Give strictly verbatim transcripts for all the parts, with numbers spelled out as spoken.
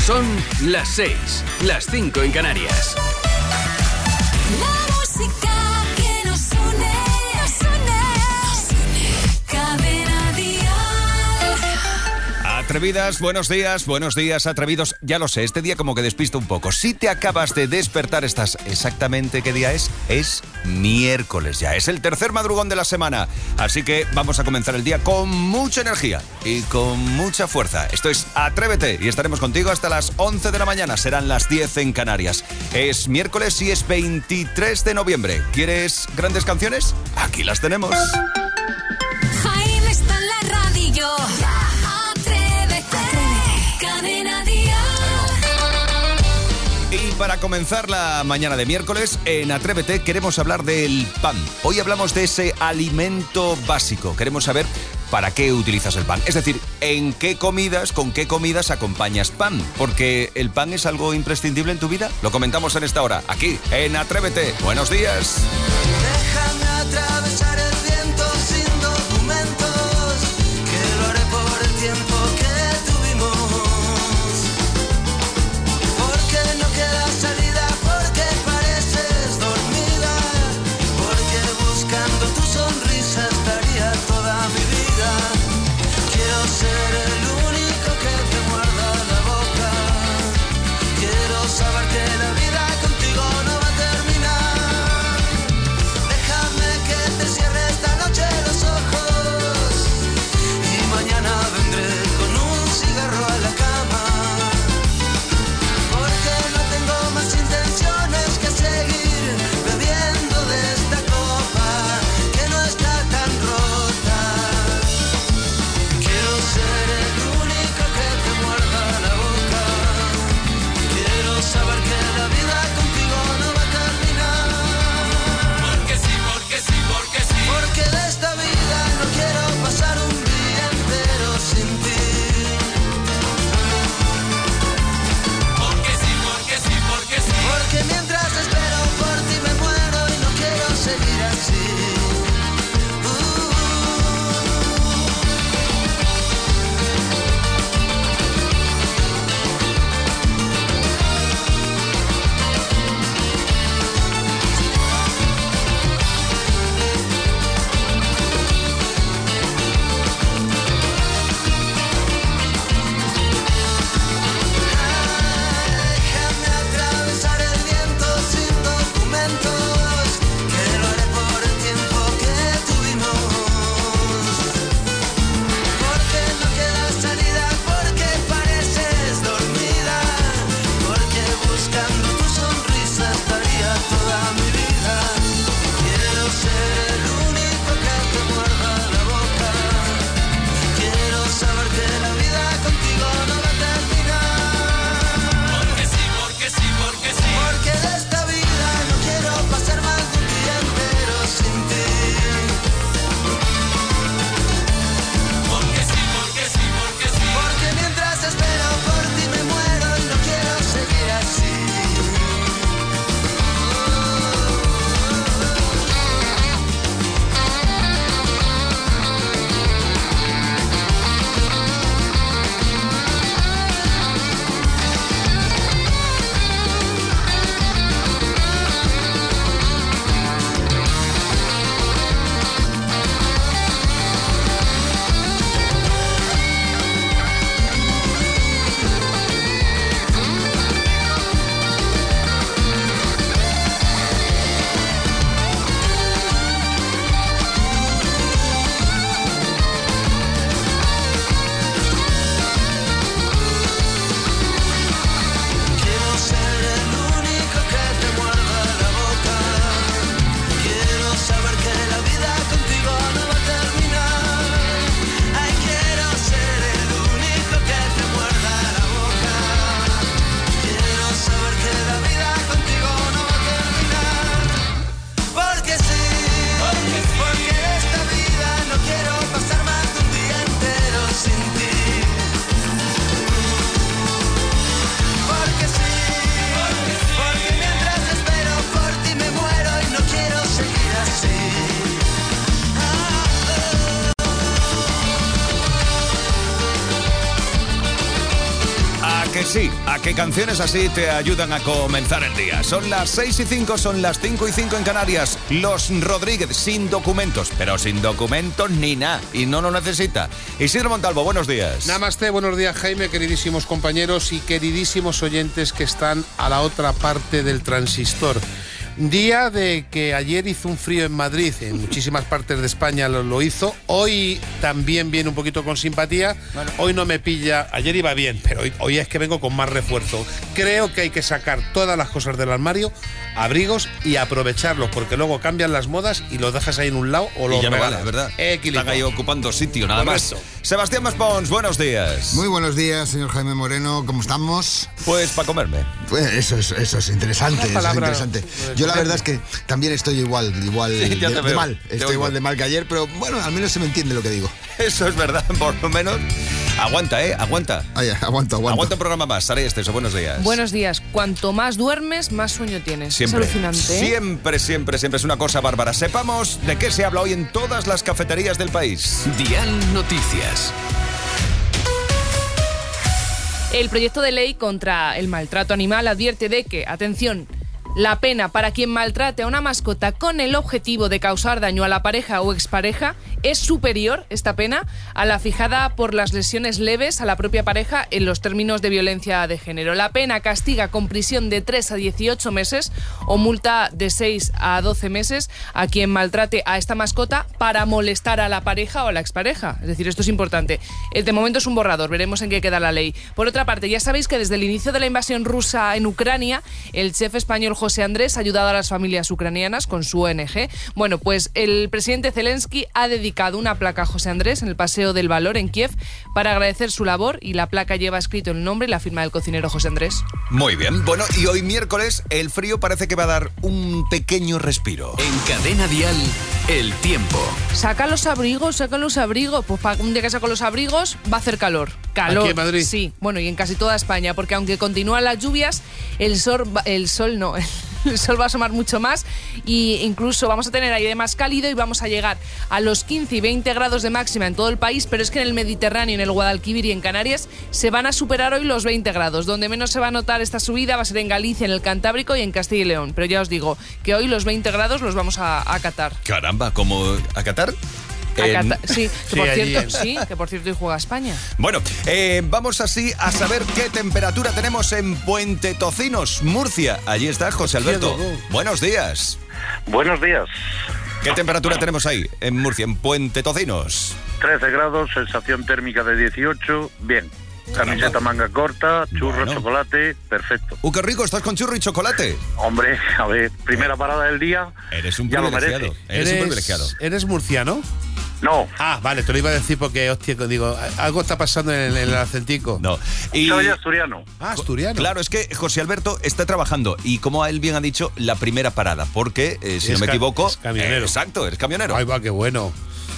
Son las seis, las cinco en Canarias. La música que nos une, nos une, nos une. Cadena Dial. Atrevidas, buenos días, buenos días, atrevidos. Ya lo sé, este día como que despista un poco. Si te acabas de despertar, ¿estás exactamente qué día es? Es miércoles ya, es el tercer madrugón de la semana. Así que vamos a comenzar el día con mucha energía y con mucha fuerza. Esto es Atrévete y estaremos contigo hasta las once de la mañana. Serán las diez en Canarias. Es miércoles y es veintitrés de noviembre. ¿Quieres grandes canciones? Aquí las tenemos. Jaime está en la radio. Atrévete, atrévete. Cadena Dial. Y para comenzar la mañana de miércoles, en Atrévete queremos hablar del pan. Hoy hablamos de ese alimento básico. Queremos saber para qué utilizas el pan. Es decir, en qué comidas, con qué comidas acompañas pan. Porque el pan es algo imprescindible en tu vida. Lo comentamos en esta hora, aquí, en Atrévete. Buenos días. Déjame atravesar el viento sin documentos, que lo haré por el tiempo que tuvimos. Porque no queda salida, porque pareces dormida, porque buscando tu sonrisa estaría toda mi vida. Quiero ser el único que te muerda la boca. Quiero saber que la vida contigo no va a terminar. sí, a qué canciones así te ayudan a comenzar el día. Son las seis y cinco, son las cinco y cinco en Canarias. Los Rodríguez, sin documentos, pero sin documentos ni nada, y no lo necesita. Isidro Montalvo, buenos días. Namaste, buenos días, Jaime, queridísimos compañeros y queridísimos oyentes que están a la otra parte del transistor. Día de que ayer hizo un frío en Madrid, en muchísimas partes de España lo, lo hizo. Hoy también viene un poquito con simpatía. Bueno. Hoy no me pilla, ayer iba bien, pero hoy, hoy es que vengo con más refuerzo. Creo que hay que sacar todas las cosas del armario, abrigos y aprovecharlos, porque luego cambian las modas y los dejas ahí en un lado o los y ya no regalas. vale, ¿verdad? Equilibrio. Están ahí ocupando sitio, nada Correcto. más. Sebastián Maspons, buenos días. Muy buenos días, señor Jaime Moreno, ¿cómo estamos? Pues para comerme. Pues eso es, eso es interesante, eso es interesante. Yo la verdad es que también estoy igual, igual sí, de, de mal. Te estoy oigo. igual de mal que ayer, pero bueno, al menos se me entiende lo que digo. Eso es verdad, por lo menos. Aguanta, ¿eh? Aguanta. Ay, aguanto, aguanto. Aguanta un programa más. Sara Esteso, buenos días. Buenos días. Cuanto más duermes, más sueño tienes. Siempre. Es alucinante, ¿eh? Siempre, siempre, siempre es una cosa bárbara. Sepamos de qué se habla hoy en todas las cafeterías del país. Dial Noticias. El proyecto de ley contra el maltrato animal advierte de que, atención, la pena para quien maltrate a una mascota con el objetivo de causar daño a la pareja o expareja es superior, esta pena, a la fijada por las lesiones leves a la propia pareja en los términos de violencia de género. La pena castiga con prisión de tres a dieciocho meses o multa de seis a doce meses a quien maltrate a esta mascota para molestar a la pareja o a la expareja. Es decir, esto es importante. De momento es un borrador, veremos en qué queda la ley. Por otra parte, ya sabéis que desde el inicio de la invasión rusa en Ucrania, el chef español José Andrés ha ayudado a las familias ucranianas con su O N Ge. Bueno, pues el presidente Zelensky ha dedicado una placa a José Andrés en el Paseo del Valor en Kiev para agradecer su labor, y la placa lleva escrito el nombre y la firma del cocinero José Andrés. Muy bien. Bueno, y hoy miércoles el frío parece que va a dar un pequeño respiro. En Cadena Dial, el tiempo. Saca los abrigos, saca los abrigos. Pues para un día que saco los abrigos va a hacer calor. Calor. ¿Aquí en Madrid? Sí, bueno, y en casi toda España, porque aunque continúan las lluvias, el sol, el sol no... El sol va a asomar mucho más e incluso vamos a tener aire más cálido y vamos a llegar a los quince y veinte grados de máxima en todo el país, pero es que en el Mediterráneo, en el Guadalquivir y en Canarias se van a superar hoy los veinte grados. Donde menos se va a notar esta subida va a ser en Galicia, en el Cantábrico y en Castilla y León. Pero ya os digo que hoy los veinte grados los vamos a acatar. Caramba, ¿cómo acatar? En... Sí, que sí, por allí cierto, en... sí, que por cierto hoy juega España. Bueno, eh, vamos así a saber qué temperatura tenemos en Puente Tocinos, Murcia. Allí está José Alberto. Buenos días. Buenos días. ¿Qué temperatura tenemos ahí en Murcia, en Puente Tocinos? trece grados, sensación térmica de dieciocho, bien. Camiseta manga corta, churro, bueno. chocolate, perfecto. ¡Uh, qué rico! ¿Estás con churro y chocolate? Hombre, a ver, primera parada del día. Eres un ya privilegiado. Lo Eres, eres un privilegiado. ¿Eres murciano? No. Ah, vale, te lo iba a decir porque, hostia, digo, algo está pasando en el, en el acentico. No. Y... Soy asturiano. Ah, asturiano. Claro, es que José Alberto está trabajando y, como él bien ha dicho, la primera parada, porque, eh, si es no me equivoco... Es camionero. Eh, exacto, eres camionero. Ay, va, qué bueno.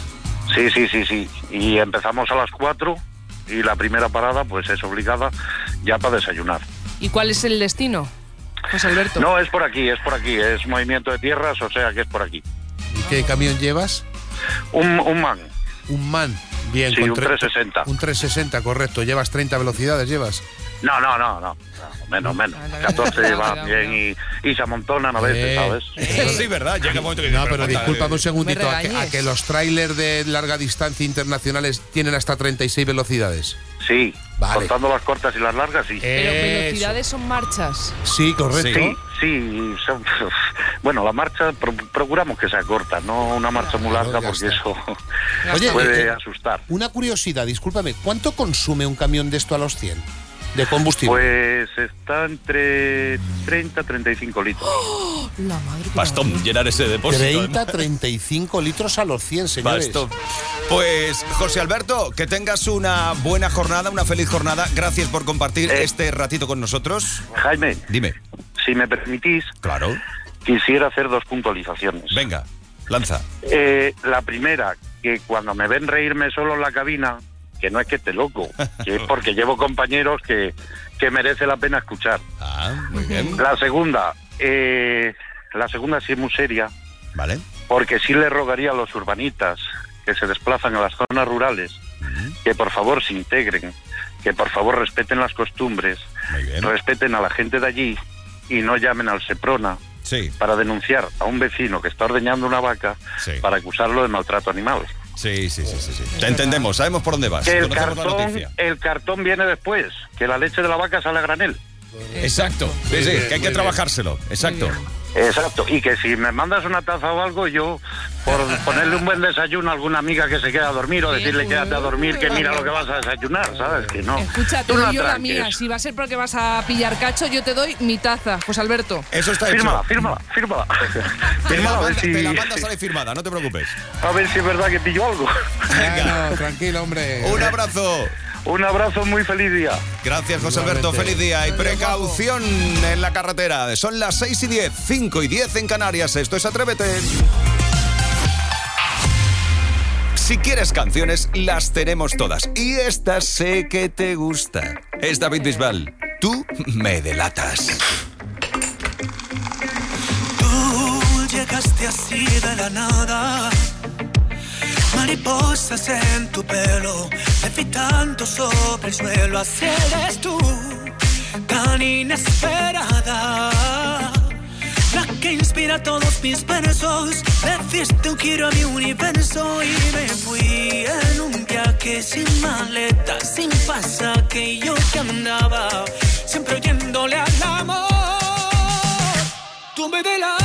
Sí, sí, sí, sí. Y empezamos a las cuatro y la primera parada, pues, es obligada ya para desayunar. ¿Y cuál es el destino, José Alberto? No, es por aquí, es por aquí. Es movimiento de tierras, o sea que es por aquí. ¿Y qué camión llevas? Un, un man. Un man, bien. Sí, con un trescientos sesenta. Un trescientos sesenta, correcto. ¿Llevas treinta velocidades, llevas? No, no, no, no. Menos, menos. catorce va bien y, y se amontonan a veces, eh, ¿sabes? Eh, sí, verdad. Llega un momento que... No, pero discúlpame un segundito. ¿A que, a que los trailers de larga distancia internacionales tienen hasta treinta y seis velocidades? Sí. Vale. Contando las cortas y las largas, sí. Pero Eso. velocidades son marchas. Sí, correcto. Sí, sí. Son, bueno, la marcha pro, procuramos que sea corta, no una marcha muy larga, ya porque está. eso Oye, puede eh, asustar. Una curiosidad, discúlpame. ¿Cuánto consume un camión de esto a los cien? De combustible. Pues está entre treinta y treinta y cinco litros. ¡Oh! La madre que Bastón, madre. llenar ese depósito. treinta a treinta y cinco litros a los cien, señores. Bastón. Pues, José Alberto, que tengas una buena jornada, una feliz jornada. Gracias por compartir Eh. este ratito con nosotros. Jaime, Dime. si me permitís, Claro. quisiera hacer dos puntualizaciones. Venga, lanza. Eh, la primera, que cuando me ven reírme solo en la cabina, que no es que esté loco, que es porque llevo compañeros que, que merece la pena escuchar. Ah, muy bien. La segunda, eh, la segunda sí es muy seria, Vale. porque sí le rogaría a los urbanitas que se desplazan a las zonas rurales que por favor se integren, que por favor respeten las costumbres, respeten a la gente de allí y no llamen al Seprona sí. para denunciar a un vecino que está ordeñando una vaca sí. para acusarlo de maltrato animal. Sí, sí, sí, sí, sí. Te entendemos, sabemos por dónde vas. Que el cartón, el cartón viene después, que la leche de la vaca sale a granel. Exacto, sí, sí, que hay que trabajárselo, exacto. Exacto, y que si me mandas una taza o algo, yo, por ponerle un buen desayuno a alguna amiga que se queda a dormir o decirle quédate a dormir, que mira lo que vas a desayunar, ¿sabes? Que no. Escucha, te doy yo la mía. Si va a ser porque vas a pillar cacho, yo te doy mi taza, José Alberto. Eso está fírmala, hecho. Fírmala, fírmala, fírmala. Te la, manda, si... te la manda, sale firmada, no te preocupes. A ver si es verdad que pillo algo. Venga, no, tranquilo, hombre. Un abrazo. Un abrazo, muy feliz día. Gracias, José Alberto, feliz día. Y precaución en la carretera. Son las seis y diez, cinco y diez en Canarias. Esto es Atrévete. Si quieres canciones, las tenemos todas. Y esta sé que te gusta. Es David Bisbal. Tú me delatas. Tú llegaste así de la nada. Mariposas en tu pelo, levitando sobre el suelo. Así eres tú, tan inesperada, la que inspira todos mis versos. Le diste un giro a mi universo y me fui en un viaje sin maleta, sin pasaje. Yo que andaba siempre oyéndole al amor. Tú me delatas.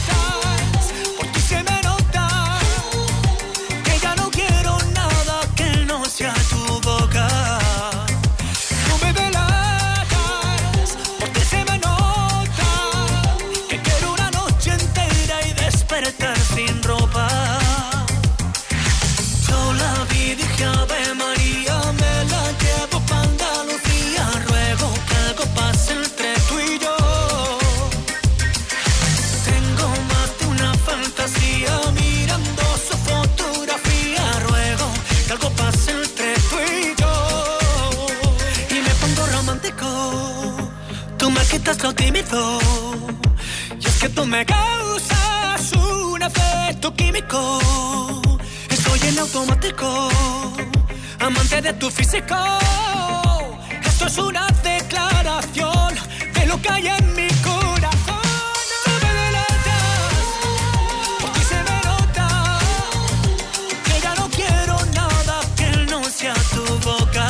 A tu boca, tú me delatas, porque se me nota que quiero una noche entera y despertar sin ropa. Yo la vi, dije Ave María, me la llevo pa' Andalucía. Ruego que algo pase entre tú y yo. Tengo más de una fantasía mirando su fotografía. Ruego que algo pase entre tú me quitas lo tímido, y es que tú me causas un efecto químico. Estoy en automático, amante de tu físico. Esto es una declaración de lo que hay en mi corazón. Tú me delatas, porque se me nota que ya no quiero nada que no sea tu boca.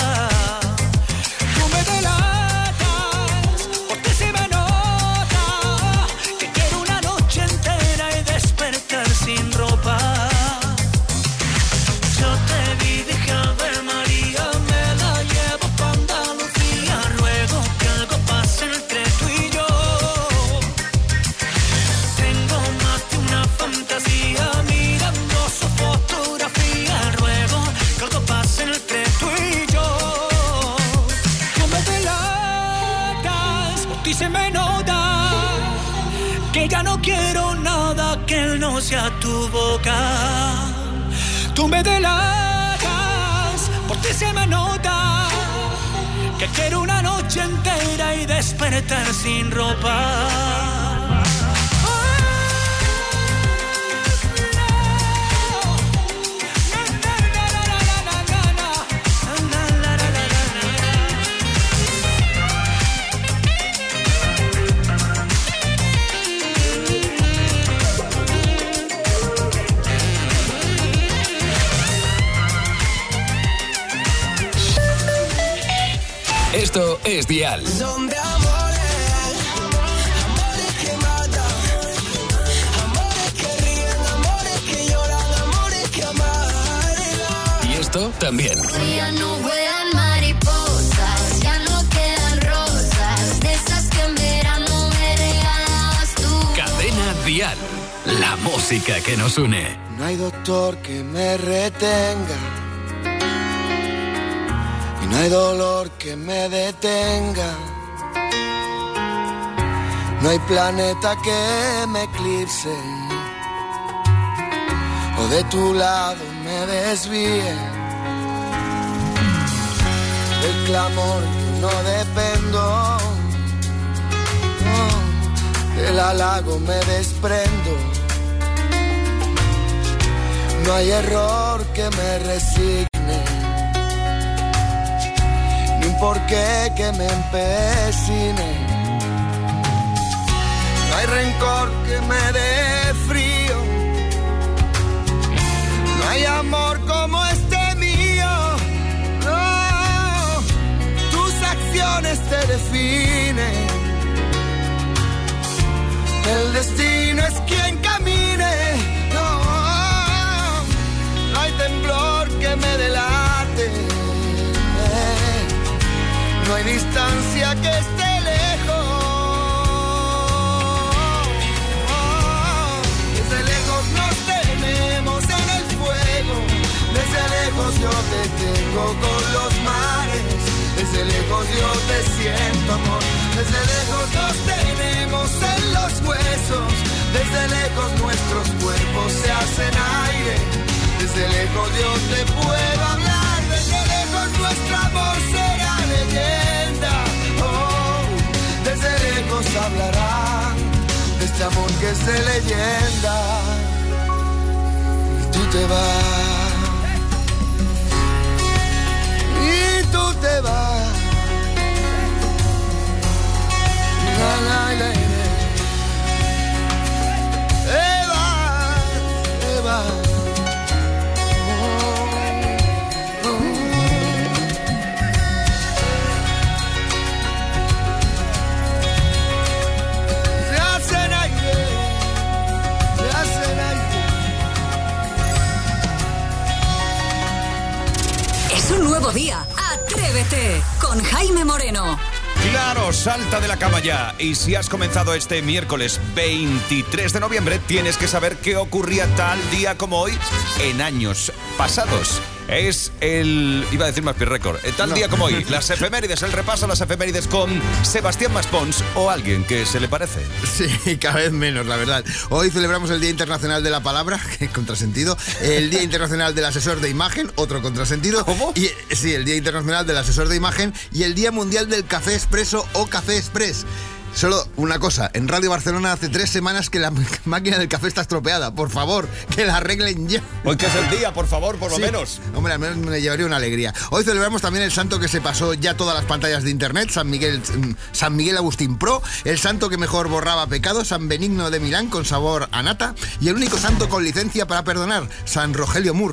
Sin ropa, yo te vi, dije Ave María, me la llevo pa' Andalucía. Ruego que algo pase entre tú y yo. Tengo más de una fantasía mirando su fotografía. Ruego que algo pase entre tú y yo. Tú me delatas, por ti se me nota que ya no quiero nada que no sea tu boca. Tú me delatas, por ti se me nota que quiero una noche entera y despertar sin ropa. Esto es Dial. Son de amores, amores que matan, amores que ríen, amores que lloran, amores que amargan. Y esto también. Ya no vuelan mariposas, ya no quedan rosas, de esas que en verano me regalabas tú. Cadena Dial, la música que nos une. No hay doctor que me retenga. No hay dolor que me detenga. No hay planeta que me eclipse o de tu lado me desvíe. Del clamor yo no dependo, no, del halago me desprendo. No hay error que me resigne por qué que me empecine. No hay rencor que me dé frío, no hay amor como este mío. No, tus acciones te definen, el destino es quien camine. No, no hay temblor que me delate, no hay distancia que esté lejos. Desde lejos nos tenemos en el fuego, desde lejos yo te tengo con los mares, desde lejos yo te siento amor, desde lejos nos tenemos en los huesos, desde lejos nuestros cuerpos se hacen aire, desde lejos yo te puedo hablar, desde lejos nuestro amor será leyenda, oh, desde lejos hablarán de este amor que es de leyenda. Y tú te vas, y tú te vas, la, la, la, la. Te vas, te vas. Un nuevo día, Atrévete con Jaime Moreno. Claro, salta de la cama ya. Y si has comenzado este miércoles veintitrés de noviembre, tienes que saber qué ocurría tal día como hoy en años pasados. Es el... iba a decir más récord. Tal no. día como hoy, las efemérides, el repaso a las efemérides con Sebastián Maspons o alguien que se le parece. Sí, cada vez menos, la verdad. Hoy celebramos el Día Internacional de la Palabra, que contrasentido. El Día Internacional del Asesor de Imagen, otro contrasentido. ¿Cómo? Y, sí, el Día Internacional del Asesor de Imagen y el Día Mundial del Café Expreso o Café Express. Solo una cosa, en Radio Barcelona hace tres semanas que la máquina del café está estropeada. Por favor, que la arreglen ya. Hoy que es el día, por favor, por lo sí. menos. Hombre, al menos me llevaría una alegría. Hoy celebramos también el santo que se pasó ya todas las pantallas de internet, San Miguel, San Miguel Agustín Pro, el santo que mejor borraba pecados, San Benigno de Milán con sabor a nata, y el único santo con licencia para perdonar, San Rogelio Moore.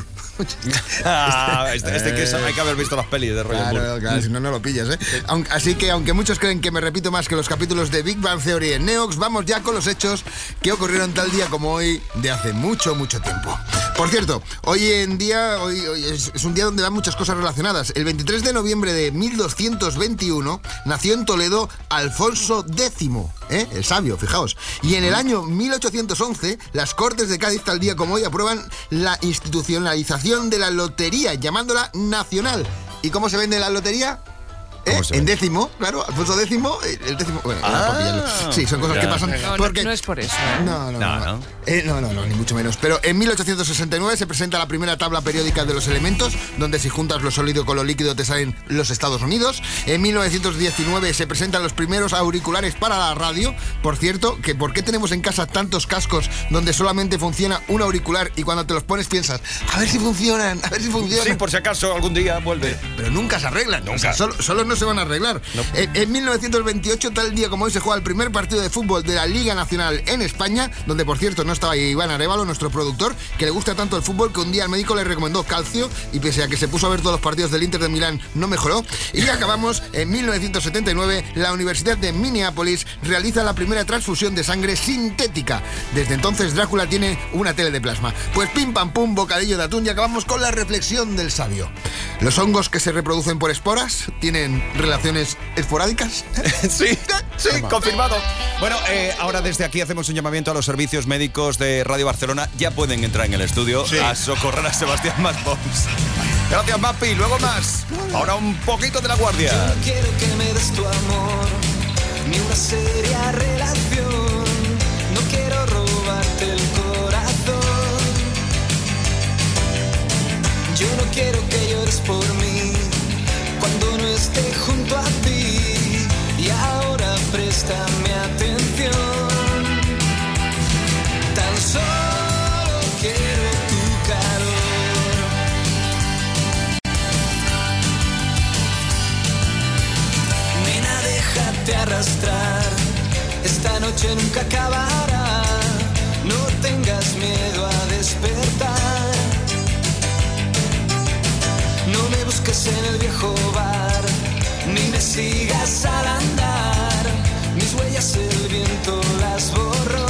Ah, este, este que es, hay que haber visto las pelis de Roger Claro, Moore. claro, si no, no lo pillas, ¿eh? Aunque, así que, aunque muchos creen que me repito más que los capítulos de Big Bang Theory en Neox, vamos ya con los hechos que ocurrieron tal día como hoy de hace mucho, mucho tiempo. Por cierto, hoy en día hoy, hoy es, es un día donde van muchas cosas relacionadas. El veintitrés de noviembre de mil doscientos veintiuno nació en Toledo Alfonso décimo, ¿eh? El sabio, fijaos. Y en el año mil ochocientos once, las Cortes de Cádiz tal día como hoy aprueban la institucionalización de la lotería, llamándola nacional. ¿Y cómo se vende la lotería? ¿Eh? En décimo, claro, Alfonso décimo, el décimo. Bueno, ah, sí, son cosas ya. que pasan. No, porque... no es por eso. ¿eh? No, no, no. no, No, no. Eh, no, no, no, ni mucho menos. Pero en mil ochocientos sesenta y nueve se presenta la primera tabla periódica de los elementos, donde si juntas lo sólido con lo líquido te salen los Estados Unidos. En mil novecientos diecinueve se presentan los primeros auriculares para la radio. Por cierto, que ¿por qué tenemos en casa tantos cascos donde solamente funciona un auricular y cuando te los pones piensas, a ver si funcionan, a ver si funcionan? Sí, por si acaso algún día vuelve. Pero nunca se arreglan, Nunca. o sea, solo, solo no se van a arreglar. No. En, en mil novecientos veintiocho, tal día como hoy, se juega el primer partido de fútbol de la Liga Nacional en España, donde por cierto no estaba Iván Arévalo, nuestro productor, que le gusta tanto el fútbol que un día el médico le recomendó calcio y pese a que se puso a ver todos los partidos del Inter de Milán, no mejoró. Y acabamos en mil novecientos setenta y nueve, la Universidad de Minneapolis realiza la primera transfusión de sangre sintética. Desde entonces Drácula tiene una tele de plasma. Pues pim pam pum, bocadillo de atún y acabamos con la reflexión del sabio. ¿Los hongos que se reproducen por esporas tienen relaciones esporádicas? Sí, sí, confirmado. Bueno, eh, ahora desde aquí hacemos un llamamiento a los servicios médicos de Radio Barcelona. Ya pueden entrar en el estudio sí. a socorrer a Sebastián Maspons. Gracias, Mapi. Luego más. Ahora un poquito de La Guardia. Yo no quiero que me des tu amor, ni una seria relación. No quiero robarte el corazón. Yo no quiero que llores por mí cuando no esté junto a ti. Y ahora préstame atención. Tan solo quiero tu calor. arrastrar. Esta noche nunca acabará. No tengas miedo a despertar. No me busques en el viejo bar, ni me sigas al andar. Mis huellas el viento las borró.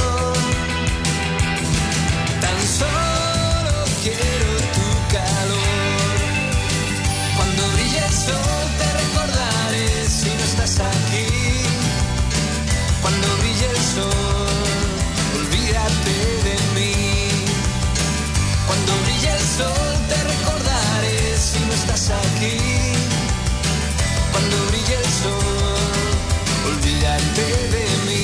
Tan solo quiero tu calor. Cuando brille el sol te recordaré si no estás aquí. Cuando brille el sol, olvídate de mí. Cuando brille el sol te recordaré si no estás aquí. Cuando brille el sol, olvídate de mí.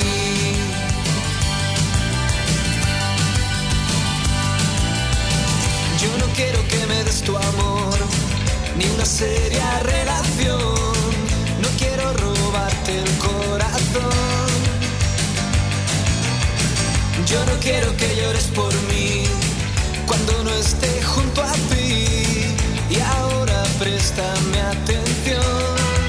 Yo no quiero que me des tu amor, ni una seria relación. No quiero robarte el corazón. Yo no quiero que llores por mí cuando no esté junto a ti. Y ahora préstame atención.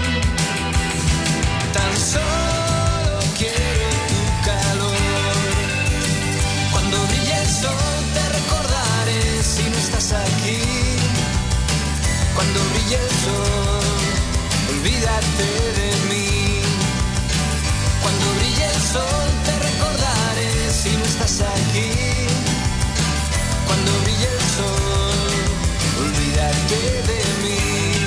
Tan solo quiero tu calor. Cuando brille el sol te recordaré si no estás aquí. Cuando brille el sol, olvídate de mí. Cuando brille el sol te recordaré si no estás aquí. Cuando brille el sol, olvídate de mí.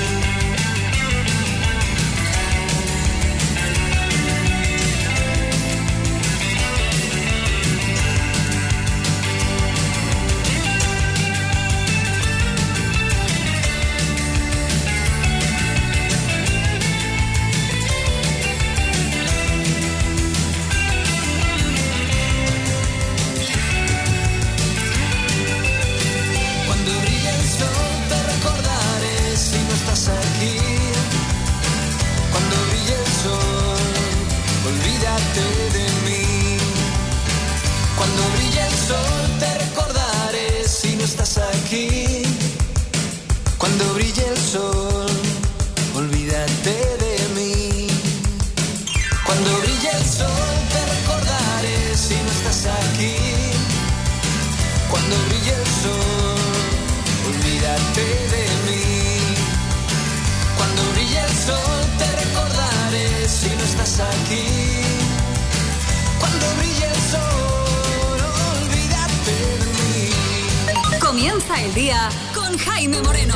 Aquí, cuando brille el sol, olvídate de mí. Cuando brille el sol te recordaré si no estás aquí. Cuando brille el sol, olvídate de mí. Cuando brille el sol te recordaré si no estás aquí. Cuando brille el sol, olvídate de mí. Comienza el día con Jaime Moreno.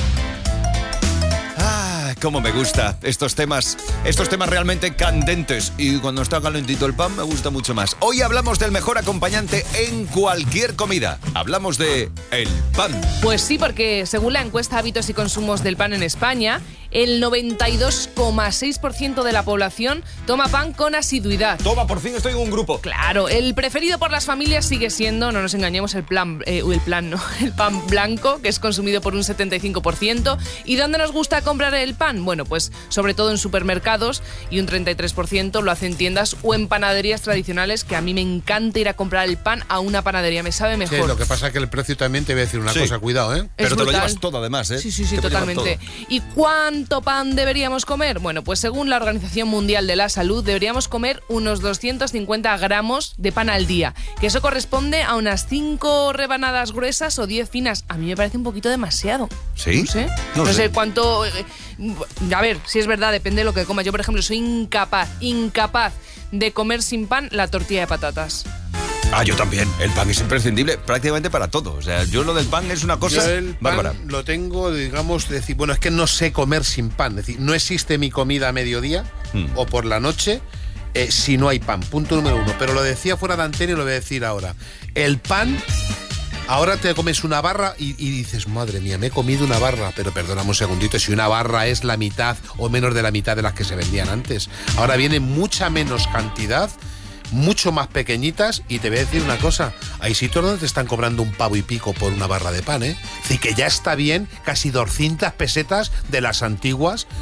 Ah, cómo me gusta estos temas, estos temas realmente candentes. Y cuando está calentito el pan me gusta mucho más. Hoy hablamos del mejor acompañante en cualquier comida. Hablamos de el pan. Pues sí, porque según la encuesta Hábitos y Consumos del Pan en España, el noventa y dos coma seis por ciento de la población toma pan con asiduidad. Toma, por fin estoy en un grupo. Claro, el preferido por las familias sigue siendo, no nos engañemos, el plan, eh, el plan no, el pan blanco, que es consumido por un setenta y cinco por ciento. ¿Y dónde nos gusta comprar el pan? Bueno, pues sobre todo en supermercados, y un treinta y tres por ciento lo hace en tiendas o en panaderías tradicionales, que a mí me encanta ir a comprar el pan a una panadería, me sabe mejor. Sí, lo que pasa es que el precio también te voy a decir una sí. cosa, cuidado, ¿eh? Pero es te brutal. lo llevas todo además, ¿eh? Sí, sí, sí, te totalmente. ¿Y cuánto pan deberíamos comer? Bueno, pues según la Organización Mundial de la Salud, deberíamos comer unos doscientos cincuenta gramos de pan al día, que eso corresponde a unas cinco rebanadas gruesas o diez finas. A mí me parece un poquito demasiado. ¿Sí? No sé, no no sé. sé cuánto... A ver, si es verdad, depende de lo que coma. Yo, por ejemplo, soy incapaz, incapaz de comer sin pan la tortilla de patatas. Ah, yo también. El pan es imprescindible prácticamente para todo. O sea, yo lo del pan es una cosa Yo el pan bárbara. lo tengo, digamos, decir, bueno, es que no sé comer sin pan. Es decir, no existe mi comida a mediodía Hmm. o por la noche eh, si no hay pan. Punto número uno. Pero lo decía fuera de antena y lo voy a decir ahora. El pan, ahora te comes una barra y, y dices, madre mía, me he comido una barra. Pero perdóname un segundito, si una barra es la mitad o menos de la mitad de las que se vendían antes. Ahora viene mucha menos cantidad, mucho más pequeñitas, y te voy a decir una cosa, hay sitios donde te están cobrando un pavo y pico por una barra de pan, ¿eh? Así que ya está bien, casi doscientas pesetas de las antiguas,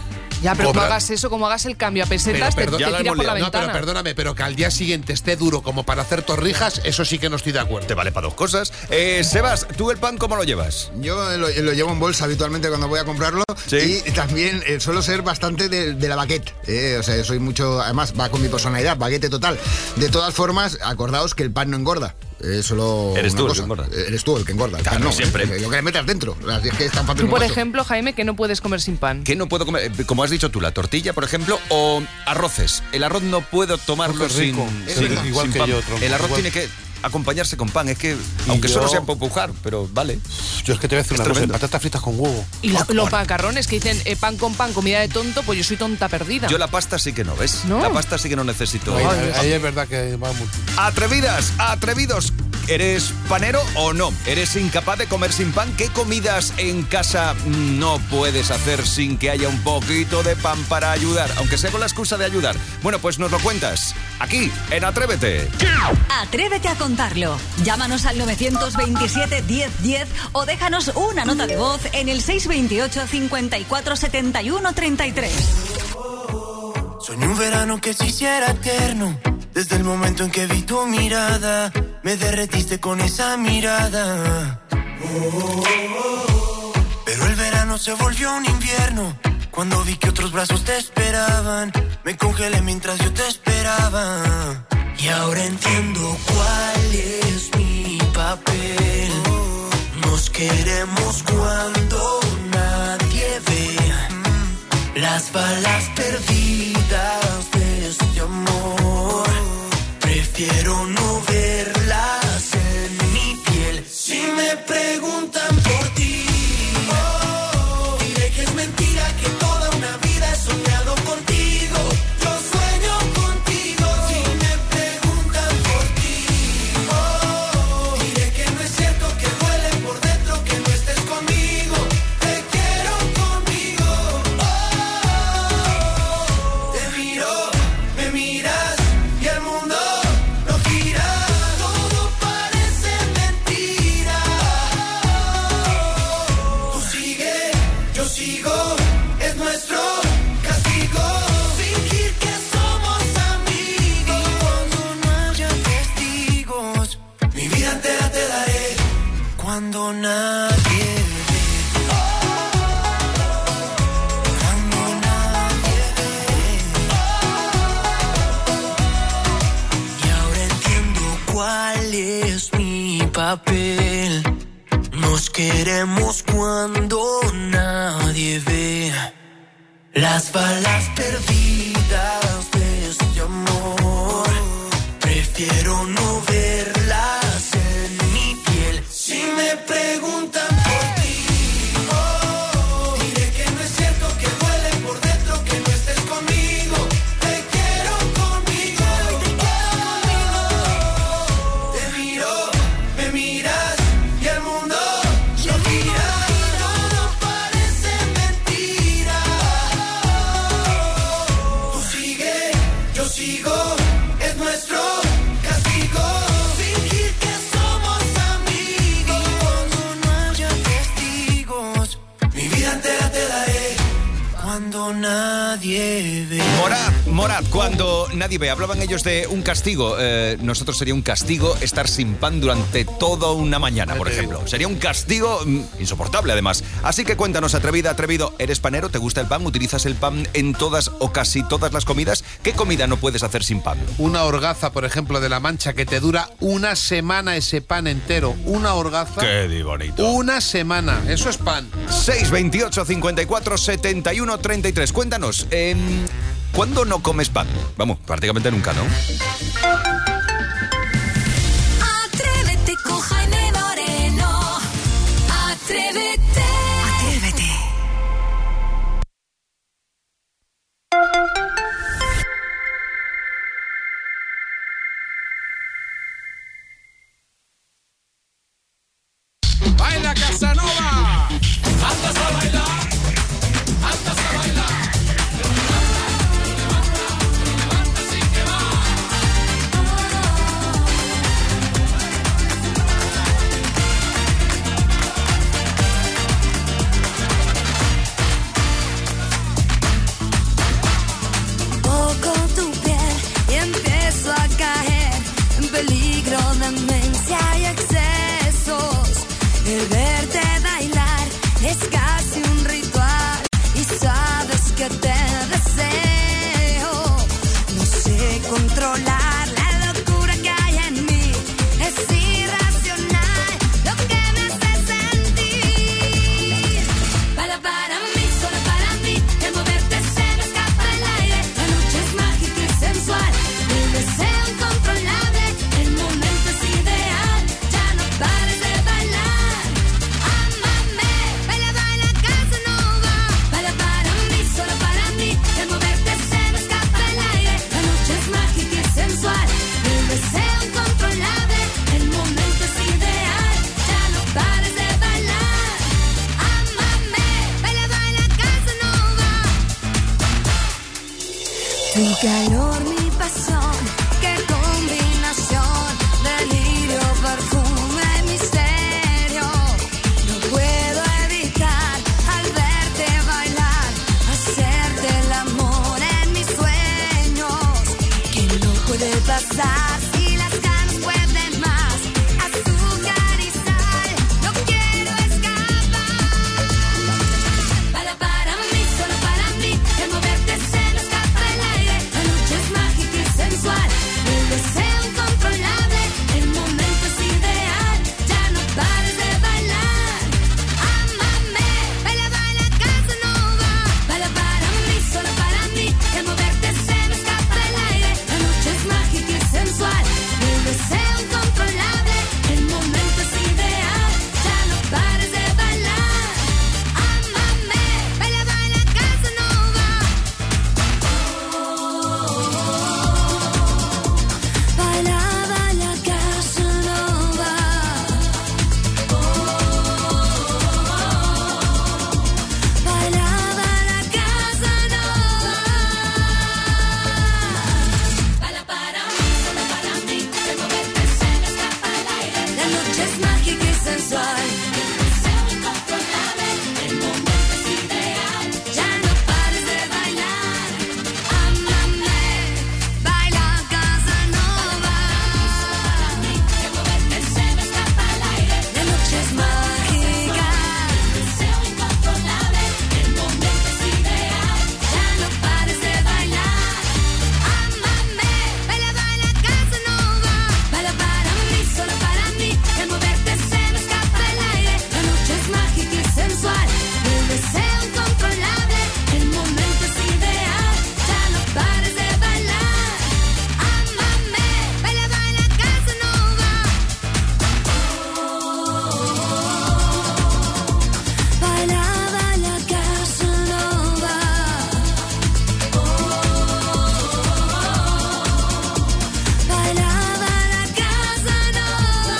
Ya, pero como cobrar. hagas eso, como hagas el cambio a pesetas, Pero, te, perdón, te tiras por la no, ventana. pero perdóname, pero que al día siguiente esté duro como para hacer torrijas, eso sí que no estoy de acuerdo. Te vale para dos cosas. Eh, Sebas, ¿tú el pan cómo lo llevas? Yo lo, lo llevo en bolsa habitualmente cuando voy a comprarlo. Sí. Y también eh, suelo ser bastante de, de la baguette. eh, o sea, soy mucho. Además, va con mi personalidad, baguette total. De todas formas, acordaos que el pan no engorda. Eh, solo Eres una tú el cosa. que engorda. Eh, Eres tú el que engorda. El Claro, pan no, siempre. eh, Lo que le metas dentro. Es que es tan fácil Tú, por como eso. ejemplo, Jaime, que no puedes comer sin pan. ¿Qué no puedo comer? Eh, Como has dicho tú, la tortilla, por ejemplo, o arroces. El arroz no puedo tomarlo Oh, qué sin, rico. sin- Sí, igual sin que pan. yo, tronco, El arroz igual. tiene que acompañarse con pan. Es que, aunque yo- solo sea para pujar, pero vale. Yo es que te voy a decir Es una cosa, tremendo. patatas fritas con huevo. Y la- los macarrones que dicen eh, pan con pan, comida de tonto, pues yo soy tonta perdida. Yo la pasta sí que no, ¿ves? ¿No? La pasta sí que no necesito. Ahí, Ay, ahí es verdad que va mucho. Atrevidas, atrevidos. ¿Eres panero o no? ¿Eres incapaz de comer sin pan? ¿Qué comidas en casa no puedes hacer sin que haya un poquito de pan para ayudar? Aunque sea con la excusa de ayudar. Bueno, pues nos lo cuentas. Aquí, en Atrévete. Atrévete a contarlo. Llámanos al nueve veintisiete diez diez o déjanos una nota de voz en el seis veintiocho cincuenta y cuatro setenta y uno treinta y tres. Soñé un verano que se hiciera eterno. Desde el momento en que vi tu mirada, me derretiste con esa mirada. Pero el verano se volvió un invierno. Cuando vi que otros brazos te esperaban, me congelé mientras yo te esperaba. Y ahora entiendo cuál es mi papel. Nos queremos cuando nadie ve las balas perdidas de este amor. Prefiero no verlas en mi piel. Si me preguntan por ti, oh, diré que es mentira, que toda una vida he soñado contigo. Yo sueño contigo. Si me preguntan por ti, oh, diré que no es cierto, que duele por dentro que no estés conmigo. Te quiero conmigo. Oh, te miro, me miras y el mundo no gira. Todo parece mentira. Tú sigue, yo sigo, es nuestro castigo. Fingir que somos amigos. Y cuando no haya testigos, mi vida entera te daré. Cuando nadie ve. Cuando nadie ve. Y ahora entiendo cuál es mi papel. Nos queremos cuando nadie ve las balas perdidas de este amor. Prefiero no verlas en mi piel. Si me preguntan por ti, oh, diré que no es cierto, que duele por dentro que no estés conmigo. Te quiero conmigo. Te miro, me miras y el mundo no gira. Todo parece mentira. Tú sigue, yo sigo, es nuestro castigo. Fingir que somos amigos. Y cuando no haya testigos, mi vida entera te daré. Cuando nadie ve. Morat, Morat, cuando nadie ve. Hablaban ellos de un castigo. Eh, nosotros sería un castigo estar sin pan durante toda una mañana, por ejemplo. Sería un castigo mm, insoportable, además. Así que cuéntanos, atrevida, atrevido. ¿Eres panero? ¿Te gusta el pan? ¿Utilizas el pan en todas o casi todas las comidas? ¿Qué comida no puedes hacer sin pan? Una horgaza, por ejemplo, de La Mancha, que te dura una semana ese pan entero. Una horgaza. Qué bonito. Una semana. Eso es pan. seis veintiocho cincuenta y cuatro setenta y uno treinta y tres. Cuéntanos, eh, ¿cuándo no comes pan? Vamos, prácticamente nunca, ¿no? Atrévete con Jaime Moreno. Atrévete. Atrévete. ¡Baila, Casanova! Andas a bailar, andas a bailar. Levanta, levanta, así que va. Tu calor, mi pasión, qué combinación, delirio, perfume, misterio. No puedo evitar al verte bailar, hacerte el amor en mis sueños. Que no puede pasar si las ganas pueden más. Azúcar y sal, no quiero escapar. Baila para mí, solo para mí, el moverte se me escapa el aire. La noche es mágica y sensual, el deseo incontrolable, el momento es ideal. Ya no pares de bailar, ámame. Baila, baila, Casanova. Baila para mí, solo para mí, el moverte se me escapa el aire. La noche es mágica y sensual, el deseo incontrolable, el momento es ideal. Ya no pares de bailar, ámame. Baila, baila, Casanova. Baila, baila, Casanova. Baila, baila, Casanova. Baila para mí, solo para mí, el moverte se me escapa el aire. La noche es mágica y sensual, el deseo incontrolable, el momento es ideal. Ya no pares de bailar, ámame. Baila, Casanova. El moverte se me escapa el aire. La noche es mágica, el deseo incontrolable, el momento es ideal. Ya no pares de bailar, ámame. Baila, baila, Casanova. Baila para mí, solo para mí, el moverte se me escapa el aire. La noche es mágica y sensual, el deseo incontrolable, el momento es ideal. Ya no pares de bailar, ámame. Baila, baila, Casanova. Baila, baila, Casanova. Baila, baila, Casanova.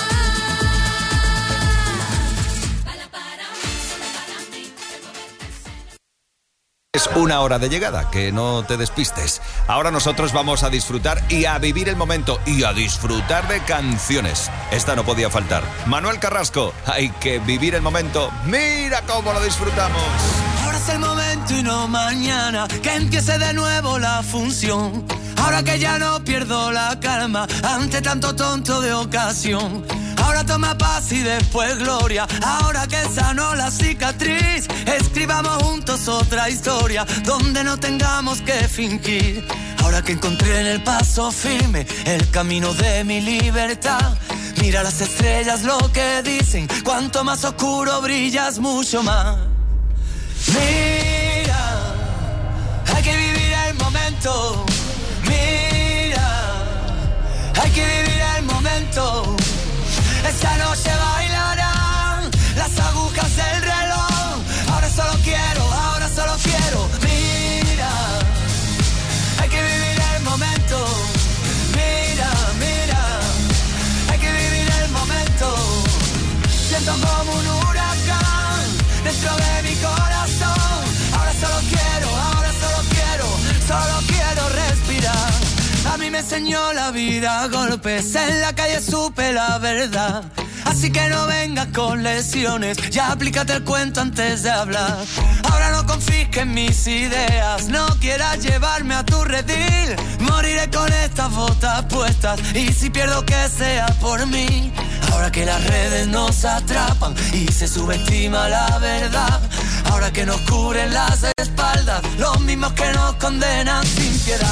Baila para mí, solo para mí, el moverte se me Es una hora de llegada, que no te despistes. Ahora nosotros vamos a disfrutar y a vivir el momento y a disfrutar de canciones. Esta no podía faltar. Manuel Carrasco, hay que vivir el momento. ¡Mira cómo lo disfrutamos! Ahora es el momento y no mañana, que empiece de nuevo la función. Ahora que ya no pierdo la calma ante tanto tonto de ocasión. Ahora toma paz y después gloria. Ahora que sanó la cicatriz, escribamos juntos otra historia donde no tengamos que fingir. Ahora que encontré en el paso firme el camino de mi libertad. Mira las estrellas lo que dicen, cuanto más oscuro brillas mucho más. Mira, hay que vivir el momento. Mira, hay que vivir el momento. Esta noche bailarán las agujas del reloj. Ahora solo quiero, ahora solo quiero. Mira, hay que vivir el momento. Mira, mira, hay que vivir el momento. Siento como un huracán dentro de mi corazón. Ahora solo quiero, ahora solo quiero, solo quiero respirar. A mí me enseñó la vida a golpes, en la calle supe la verdad. Así que no vengas con lesiones, ya aplícate el cuento antes de hablar. Ahora no confisques mis ideas, no quieras llevarme a tu redil. Moriré con estas botas puestas y si pierdo que sea por mí. Ahora que las redes nos atrapan y se subestima la verdad. Ahora que nos cubren las espaldas los mismos que nos condenan sin piedad.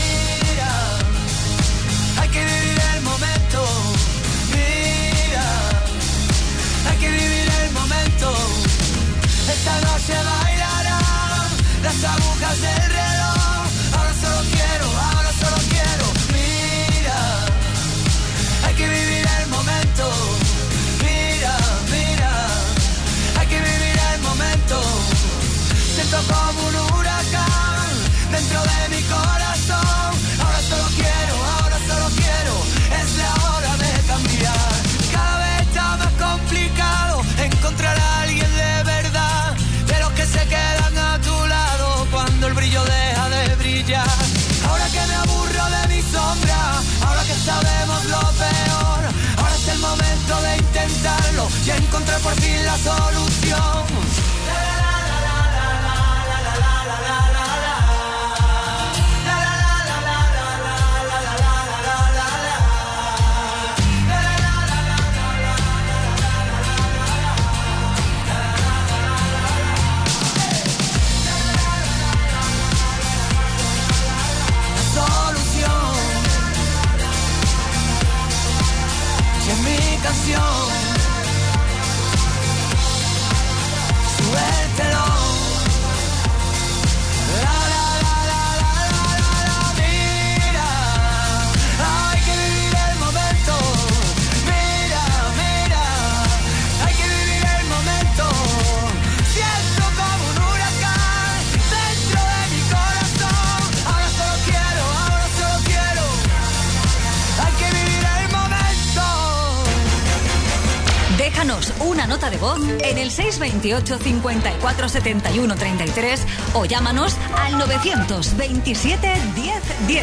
Hay que vivir el momento. Mira, hay que vivir el momento. Esta noche bailarán las agujas del reloj. Ahora solo quiero, ahora solo quiero. Mira, hay que vivir el momento. Mira, mira, hay que vivir el momento. Siento como un huracán dentro de mi corazón. Ahora solo quiero, ahora solo quiero, es la hora de cambiar. Cada vez está más complicado encontrar a alguien de verdad, de los que se quedan a tu lado cuando el brillo de sabemos lo peor. Ahora es el momento de intentarlo. Ya encontré por fin la solución. Mi canción, suéltelo. La, la, la, la, la, la, la, la, mira, hay que vivir el momento. Mira, mira, hay que vivir el momento. Siento como un huracán dentro de mi corazón. Ahora solo quiero, ahora solo quiero. Hay que vivir el momento. Déjanos una nota de voz en el seis veintiocho, cincuenta y cuatro, setenta y uno, treinta y tres o llámanos al novecientos veintisiete, diez, diez.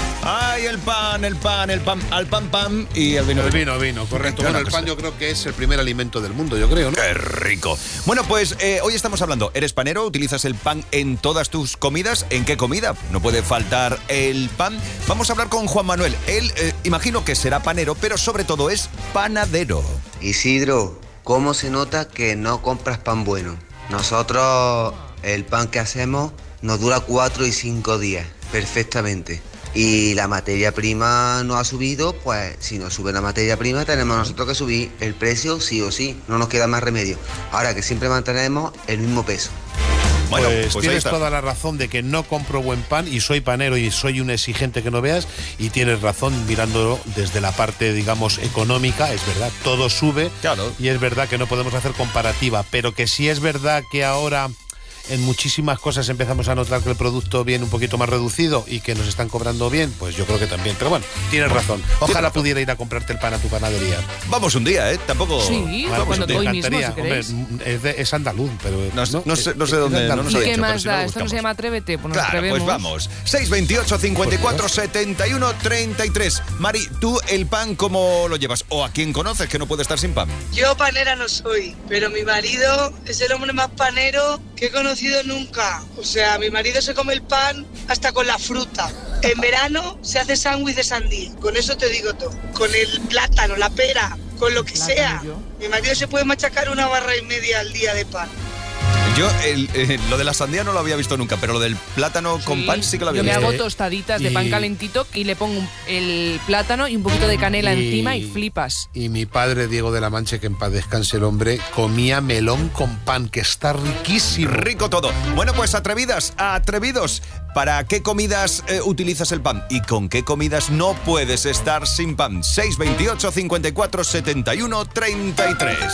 Ay, el pan, el pan, el pan, al pan, pan y el vino. El vino, vino, correcto. Bueno, el pan yo creo que es el primer alimento del mundo, yo creo, ¿no? ¡Qué rico! Bueno, pues eh, hoy estamos hablando, ¿eres panero? ¿Utilizas el pan en todas tus comidas? ¿En qué comida? No puede faltar el pan. Vamos a hablar con Juan Manuel. Él, eh, imagino que será panero, pero sobre todo es panadero. Isidro, ¿cómo se nota que no compras pan bueno? Nosotros, el pan que hacemos nos dura cuatro y cinco días, perfectamente. Y la materia prima no ha subido, pues si no sube la materia prima tenemos nosotros que subir el precio sí o sí, no nos queda más remedio. Ahora que siempre mantenemos el mismo peso. Bueno, pues, pues tienes toda la razón de que no compro buen pan y soy panero y soy un exigente que no veas, y tienes razón mirándolo desde la parte, digamos, económica, es verdad, todo sube, claro. Y es verdad que no podemos hacer comparativa, pero que sí es verdad que ahora en muchísimas cosas empezamos a notar que el producto viene un poquito más reducido y que nos están cobrando bien, pues yo creo que también. Pero bueno, tienes razón. Ojalá pudiera ir a comprarte el pan a tu panadería. Vamos un día, ¿eh? Tampoco... Sí, bueno, cuando pues hoy mismo, si Hombre, es, de, es andaluz, pero... No, no, no sé, no sé dónde... No nos ¿Y ha qué dicho, más si da? no Esto no se llama Atrévete, pues nos claro, atrevemos. pues vamos. seis veintiocho, cincuenta y cuatro, setenta y uno, treinta y tres. Mari, ¿tú el pan cómo lo llevas? ¿O a quién conoces que no puede estar sin pan? Yo panera no soy, pero mi marido es el hombre más panero que he conocido nunca. O sea, mi marido se come el pan hasta con la fruta. En verano se hace sándwich de sandía. Con eso te digo todo. Con el plátano, la pera, con lo que sea. Mi marido se puede machacar una barra y media al día de pan. Yo el, eh, lo de la sandía no lo había visto nunca, pero lo del plátano sí, con pan sí que lo había yo visto. Yo me hago tostaditas de pan calentito y le pongo un, el plátano y un poquito de canela y, encima y flipas. Y mi padre, Diego de la Mancha, que en paz descanse el hombre, comía melón con pan, que está riquísimo. Rico todo. Bueno, pues atrevidas, atrevidos. ¿Para qué comidas eh, utilizas el pan? ¿Y con qué comidas no puedes estar sin pan? seis veintiocho, cincuenta y cuatro, setenta y uno, treinta y tres.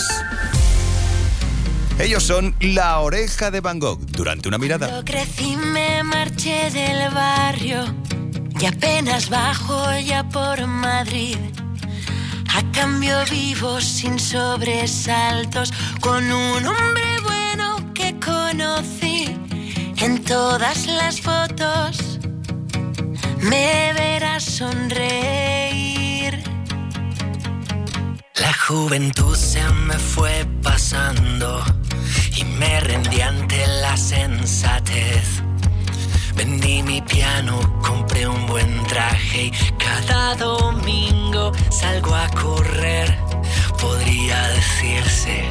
Ellos son La Oreja de Van Gogh. Durante una mirada. Cuando crecí me marché del barrio y apenas bajo ya por Madrid. A cambio vivo sin sobresaltos con un hombre bueno que conocí. En todas las fotos me verás sonreír. La juventud se me fue pasando y me rendí ante la sensatez. Vendí mi piano, compré un buen traje y cada domingo salgo a correr. Podría decirse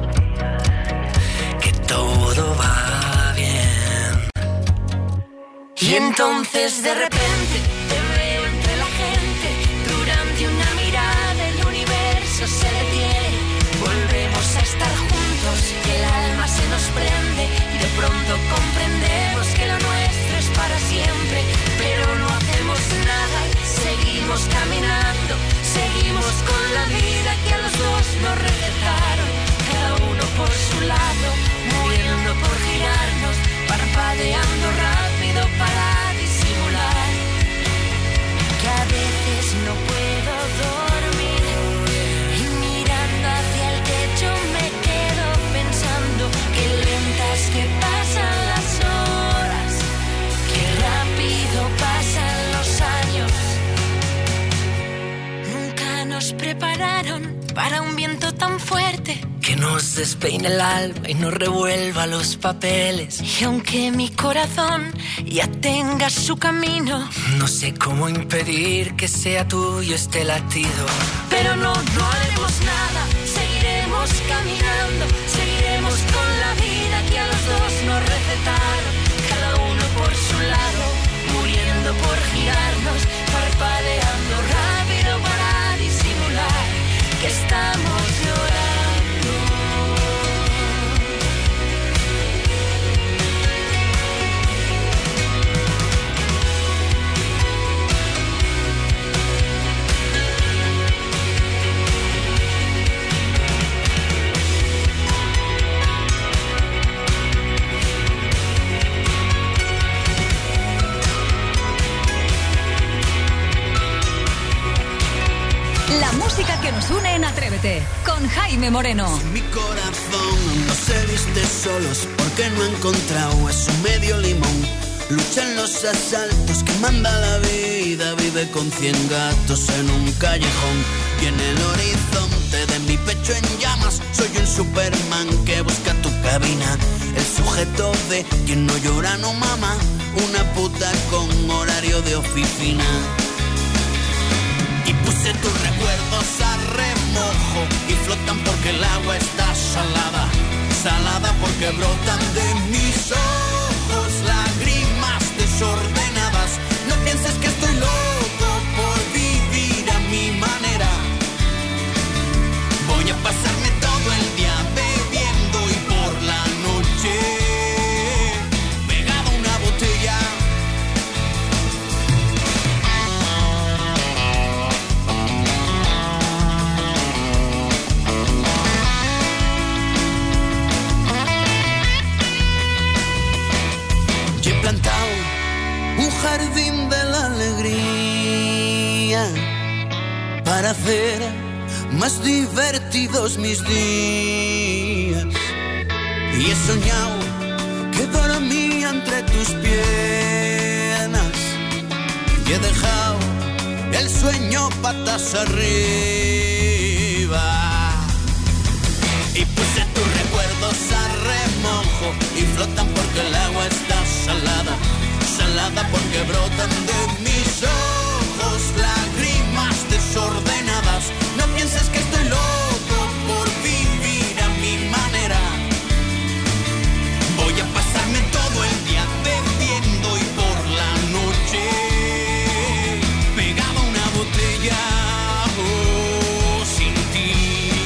que todo va bien. Y entonces de repente te veo entre la gente. Durante una mirada el universo se detiene. Volvemos a estar juntos y el alma se nos prende. Y de pronto comprendemos que lo nuestro es para siempre. Pero no hacemos nada, seguimos caminando. Seguimos con la vida que a los dos nos recetaron. Cada uno por su lado, muriendo por girarnos. Parpadeando rápido para disimular para un viento tan fuerte que nos despeine el alma y nos revuelva los papeles. Y aunque mi corazón ya tenga su camino, no sé cómo impedir que sea tuyo este latido. Pero no, no haremos nada, seguiremos caminando, seguiremos con la vida que a los dos nos recetaron, cada uno por su lado, muriendo por girarnos, parpadeando rápido para disimular que estamos llorando. La música que nos une en Atrévete, con Jaime Moreno. Si mi corazón no se viste solos porque no ha encontrado a su medio limón. Lucha en los asaltos que manda la vida, vive con cien gatos en un callejón. Y en el horizonte de mi pecho en llamas, soy un Superman que busca tu cabina. El sujeto de quien no llora no mama, una puta con horario de oficina. Y puse tus recuerdos a remojo y flotan porque el agua está salada. Salada porque brotan de mis ojos lágrimas desordenadas. No pienses que estoy loco por vivir a mi manera. Voy a pasarme todo el día bebiendo y por la noche pegado a una botella. Y he plantado un jardín de la alegría para hacer más divertidos mis días. Y he soñado que dormía entre tus piernas y he dejado el sueño patas arriba. Y puse tus recuerdos a remojo y flotan porque el agua está salada. Salada porque brotan de mis ojos lágrimas desordenadas. No pienses que estoy loco por vivir a mi manera. Voy a pasarme todo el día bebiendo y por la noche pegado a una botella, oh, sin ti.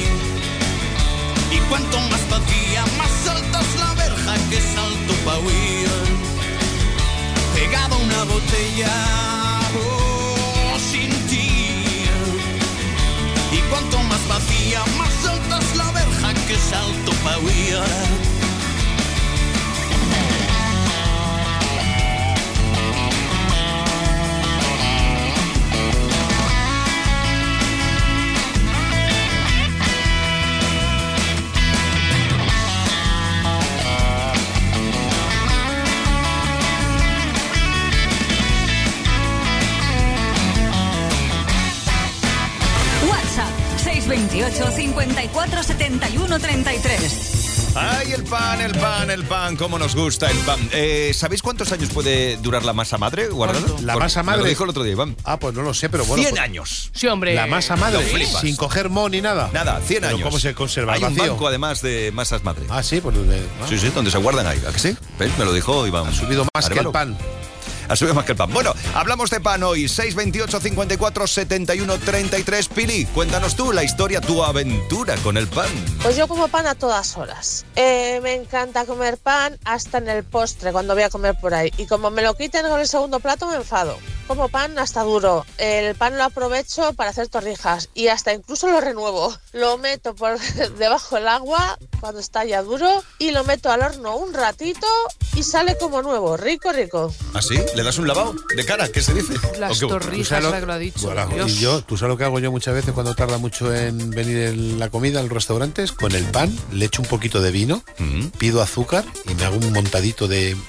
Y cuanto más vacía, más alta es la verja que salto pa' huir. Pegado a una botella, oh, sin ti. Y cuanto más vacía, más alta es la verja que salto pa' huir. seis veintiocho, cincuenta y cuatro, setenta y uno, treinta y tres. ¡Ay, el pan, el pan, el pan! ¡Cómo nos gusta el pan! Eh, ¿Sabéis cuántos años puede durar la masa madre guardada? La Por- masa madre. Me lo dijo el otro día, Iván. Ah, pues no lo sé, pero bueno. cien pues- años. Sí, hombre. La masa madre, Lo flipas. sin coger mo ni nada. Nada, cien Pero años. ¿cómo se conserva? Hay un ¿Vacío? banco, además, de masas madre. Ah, sí, pues... de- ah. Sí, sí, donde se guardan ahí. ¿A que sí? ¿Ves? Me lo dijo Iván. Ha subido más Arevalo. que el pan. Ha subido más que el pan. Bueno, hablamos de pan hoy. seis veintiocho, cincuenta y cuatro, setenta y uno, treinta y tres. Pili, cuéntanos tú la historia, tu aventura con el pan. Pues yo como pan a todas horas. Eh, me encanta comer pan hasta en el postre cuando voy a comer por ahí. Y como me lo quiten con el segundo plato me enfado. Como pan hasta duro. El pan lo aprovecho para hacer torrijas y hasta incluso lo renuevo. Lo meto por debajo del agua cuando está ya duro y lo meto al horno un ratito y sale como nuevo. Rico, rico. ¿Ah, sí? ¿Le das un lavado de cara? ¿Qué se dice? Las ¿O qué? torrijas, la que lo ha dicho. Bueno, Dios. y yo, ¿tú sabes lo que hago yo muchas veces cuando tarda mucho en venir el- la comida a los restaurantes? Con el pan, le echo un poquito de vino, Mm. pido azúcar y me hago un montadito de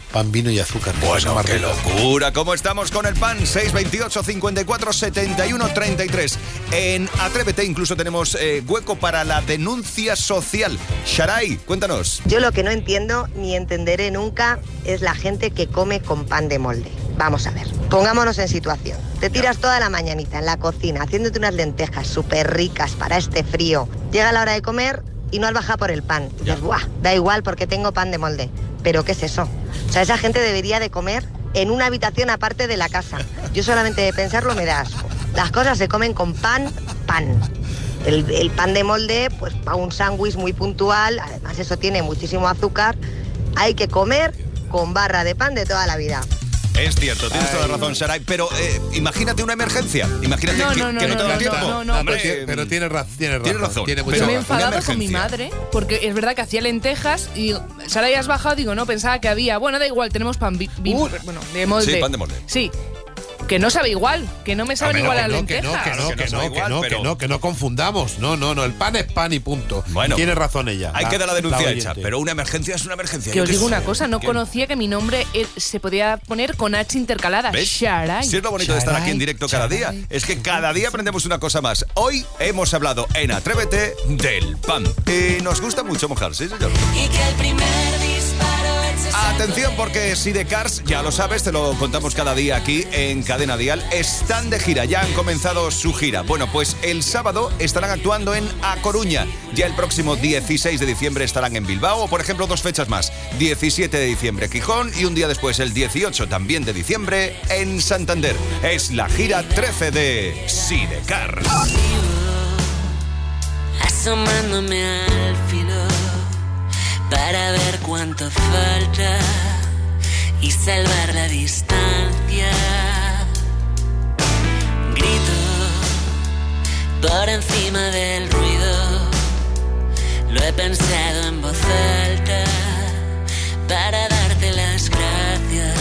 pan, vino y azúcar. Bueno, qué locura. ¿Cómo estamos con el pan? seis veintiocho, cincuenta y cuatro, setenta y uno, treinta y tres. En Atrévete incluso tenemos eh, hueco para la denuncia social. Sharai, cuéntanos. Yo lo que no entiendo ni entenderé nunca es la gente que come con pan de molde. Vamos a ver, pongámonos en situación. Te tiras toda la mañanita en la cocina haciéndote unas lentejas súper ricas para este frío. Llega la hora de comer y no has bajado por el pan. Y dices, ¡buah! Da igual porque tengo pan de molde. ¿Pero qué es eso? O sea, esa gente debería de comer en una habitación aparte de la casa. Yo solamente de pensarlo me da asco. Las cosas se comen con pan, pan. El, el pan de molde, pues para un sándwich muy puntual, además eso tiene muchísimo azúcar. Hay que comer con barra de pan de toda la vida. Es cierto, tienes toda la razón, Saray, pero eh, imagínate una emergencia. Imagínate No, que no, no, que no no, te da no, tiempo. no, no, Hombre, Pero, pero tiene, raz- tiene razón. Tienes razón. Tiene mucha Pero me he razón. enfadado con mi madre, porque es verdad que hacía lentejas y Sara, ya has bajado, digo, no, pensaba que había, bueno, da igual, tenemos pan, vi- vi- bueno, de molde. Sí, pan de molde. Sí, que no sabe igual, que no me saben Hombre, igual no, las no, que lentejas. no, que no, que no, sabe que igual, no, pero- que no, que no confundamos. No, no, no, el pan es pan y punto. Bueno, tiene razón ella. Ahí queda la denuncia oyente. hecha, pero una emergencia es una emergencia. Que Yo os qué digo sé. una cosa, no ¿Qué? conocía que mi nombre eh, se podía poner con H intercalada. ¿Ves? Sharai. Si es lo bonito de estar aquí en directo cada día, es que cada día aprendemos una cosa más. Hoy hemos hablado en Atrévete del pan. Y nos gusta mucho mojarse, ¿sí, señor? Y que el primer disparo eches a Atención, porque Sidecars, ya lo sabes, te lo contamos cada día aquí en Cadena Dial, están de gira, ya han comenzado su gira. Bueno, pues el sábado estarán actuando en A Coruña. Ya el próximo dieciséis de diciembre estarán en Bilbao, o por ejemplo dos fechas más. diecisiete de diciembre Gijón y un día después, el dieciocho también de diciembre, en Santander. Es la gira trece de Sidecars. asomándome al filo para ver cuánto falta y salvar la distancia. Grito por encima del ruido, lo he pensado en voz alta para darte las gracias.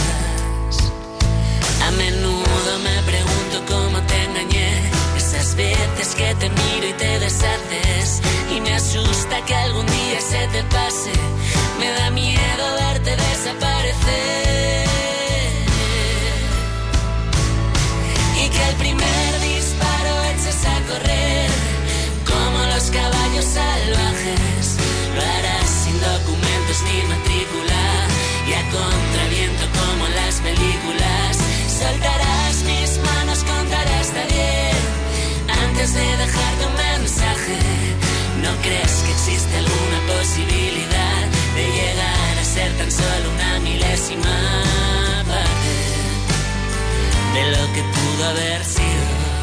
A menudo me pregunto cómo te engañé, esas veces que te miro y te deshaces, y me asusta que algún día se te pase, me da miedo verte desaparecer, y que el primer disparo eches a correr como los caballos salvajes, lo harás sin documentos ni matrícula y a contraviento como en las películas. Soltarás mis manos, contaré hasta diez antes de dejarte un mensaje. ¿No crees que existe alguna posibilidad de llegar a ser tan solo una milésima parte de lo que pudo haber sido?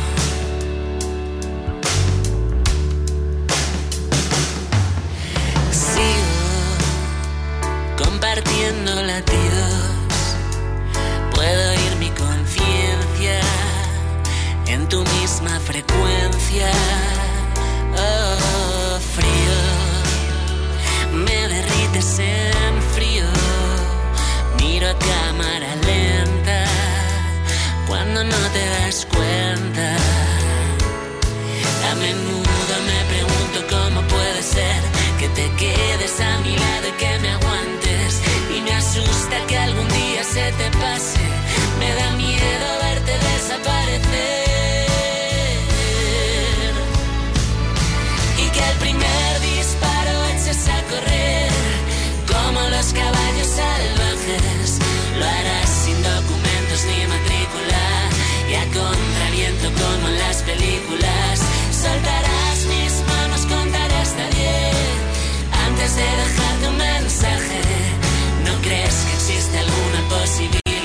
Sigo compartiendo latidos, puedo oír mi conciencia en tu misma frecuencia. Oh, frío, me derrites en frío, miro a cámara lenta cuando no te das cuenta. A menudo me pregunto cómo puede ser que te quedes a mi lado y que me aguantes, y me asusta que algún día se te pase, me da miedo verte desaparecer, y que al primer disparo eches a correr como los caballos salvajes, lo harás sin documentos ni matrícula y a contraviento como en las películas. Soltarás mis manos, contaré hasta diez antes de dejarte un mensaje. ¿No crees que existe alguna posibilidad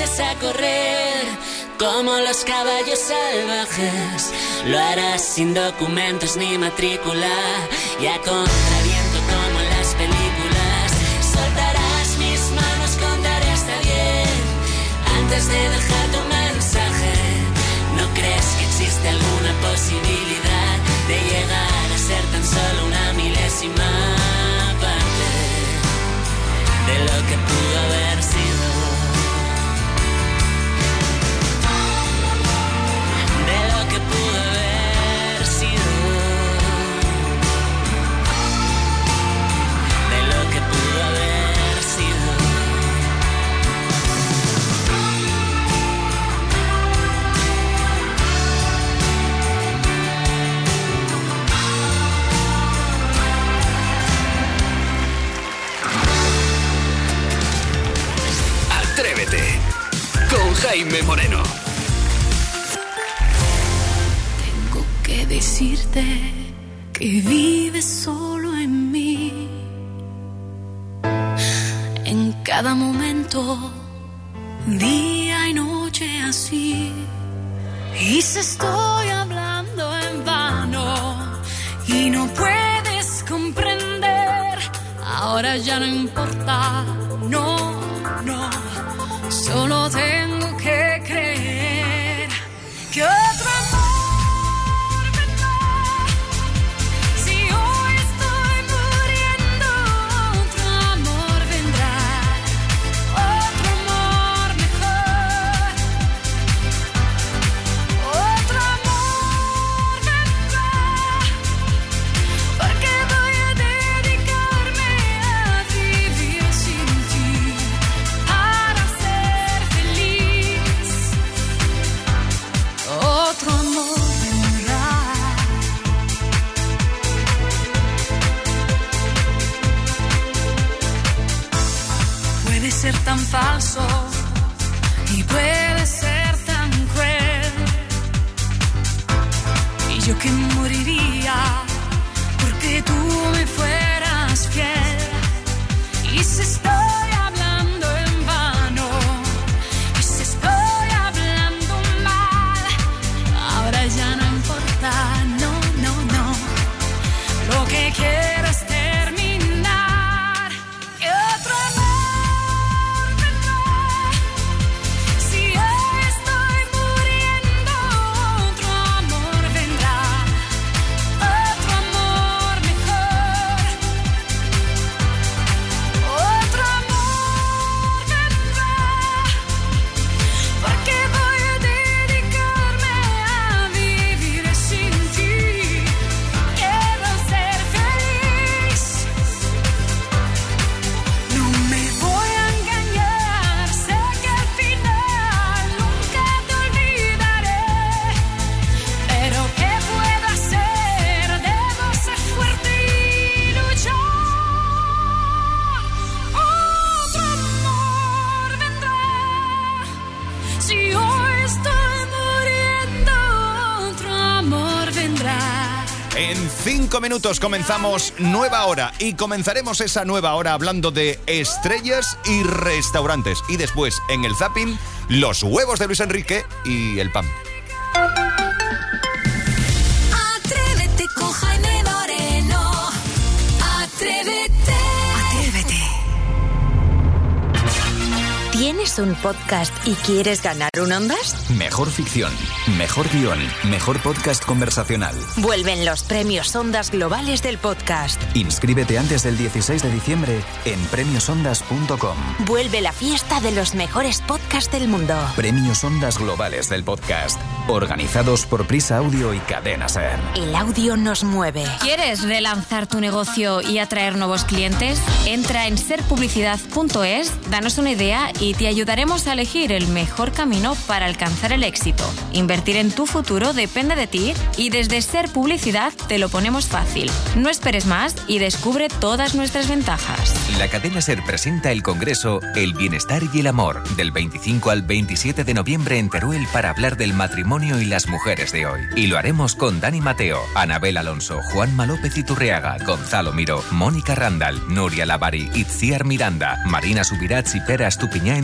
sales a correr como los caballos salvajes. Lo harás sin documentos ni matrícula y a contraviento como en las películas. Soltarás mis manos, contaré hasta diez antes de dejar tu mensaje. ¿No crees que existe alguna posibilidad de llegar a ser tan solo una milésima parte de lo que pudo haber sido? De lo que pudo haber sido. De lo que pudo haber sido. Atrévete con Jaime Moreno. Tengo que decirte que vives solo en mí. En cada momento, día y noche así. Y si estoy hablando en vano y no puedes comprender, ahora ya no importa, no, no. Solo tengo que creer que otro amor vendrá. Si hoy estoy muriendo, otro amor vendrá. Otro amor mejor. Otro amor vendrá. Porque voy a dedicarme a vivir sin ti. Otro amor vendrá. Puede ser tan falso y puede ser tan cruel. Y yo que moriría porque tú me fueras fiel. Y si estoy hablando en vano, y si estoy hablando mal, ahora ya no importa, no, no, no. Lo que quiero es terminar. Que otro amor vendrá. Si hoy estoy muriendo, otro amor vendrá. Otro amor mejor. Otro amor vendrá. Porque voy a dedicarme a vivir sin ti. Quiero ser feliz. No me voy a engañar. Sé que al final nunca te olvidaré. Pero ¿qué puedo hacer? Debo ser fuerte y luchar. Otro amor vendrá. Si hoy estoy muriendo, otro amor vendrá. En cinco minutos comenzamos nueva hora y comenzaremos esa nueva hora hablando de estrellas y restaurantes. Y después, en el zapping, los huevos de Luis Enrique y el pan. Atrévete con Jaime Moreno. Atrévete. Atrévete. ¿Tienes un podcast y quieres ganar un Ondas? Mejor ficción, mejor guión, mejor podcast conversacional. Vuelven los premios Ondas Globales del podcast. Inscríbete antes del dieciséis de diciembre en premios ondas punto com. Vuelve la fiesta de los mejores podcasts del mundo. Premios Ondas Globales del podcast, organizados por Prisa Audio y Cadena Ser. El audio nos mueve. ¿Quieres relanzar tu negocio y atraer nuevos clientes? Entra en ser publicidad punto es, danos una idea y te ayudaremos a elegir el mejor camino para alcanzar el éxito. Invertir en tu futuro depende de ti y desde Ser Publicidad te lo ponemos fácil. No esperes más y descubre todas nuestras ventajas. La cadena Ser presenta el congreso El Bienestar y el Amor del veinticinco al veintisiete de noviembre en Teruel para hablar del matrimonio y las mujeres de hoy. Y lo haremos con Dani Mateo, Anabel Alonso, Juanma López Iturriaga, Gonzalo Miro, Mónica Randall, Nuria Lavari, Itziar Miranda, Marina Subirats y Pera Estupiñán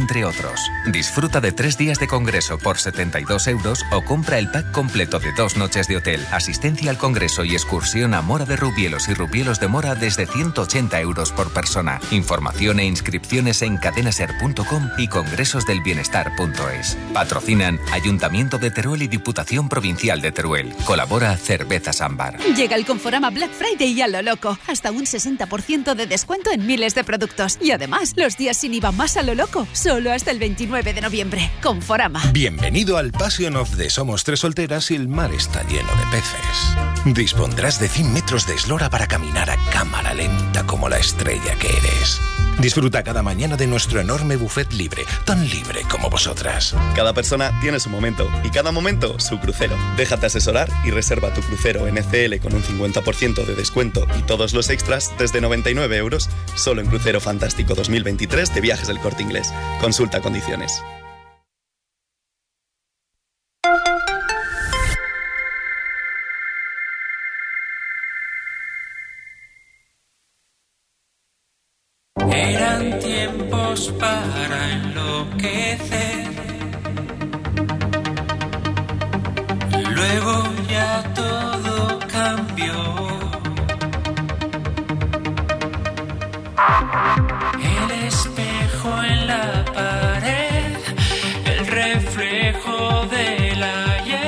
entre otros. Disfruta de tres días de congreso por setenta y dos euros o compra el pack completo de dos noches de hotel, asistencia al congreso y excursión a Mora de Rubielos y Rubielos de Mora desde ciento ochenta euros por persona. Información e inscripciones en cadenaser punto com y congresosdelbienestar punto es. Patrocinan Ayuntamiento de Teruel y Diputación Provincial de Teruel. Colabora Cervezas Ámbar. Llega el Conforama Black Friday y a lo loco. Hasta un sesenta por ciento de descuento en miles de productos. Y además, los días sin I V A más a lo loco. Solo hasta el veintinueve de noviembre. Conforama. Bienvenido al Passion of the Somos Tres Solteras y el mar está lleno de peces. Dispondrás de cien metros de eslora para caminar a cámara lenta como la estrella que eres. Disfruta cada mañana de nuestro enorme buffet libre, tan libre como vosotras. Cada persona tiene su momento y cada momento su crucero. Déjate asesorar y reserva tu crucero N C L con un cincuenta por ciento de descuento y todos los extras desde noventa y nueve euros, solo en Crucero Fantástico dos mil veintitrés de Viajes del Corte Inglés. Consulta condiciones. Eran tiempos para enloquecer. Luego ya todo cambió. El espejo en la pared, el reflejo del ayer.